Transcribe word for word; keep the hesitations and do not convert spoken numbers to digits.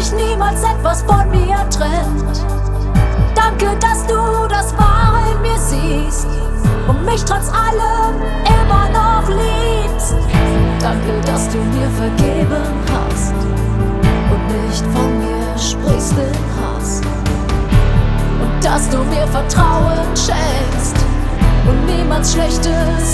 dich niemals etwas von mir trennt. Danke, dass du das Wahre in mir siehst und mich trotz allem immer noch liebst. Danke, dass du mir vergeben hast und nicht von mir sprichst in Hass. Und dass du mir Vertrauen schenkst und niemals Schlechtes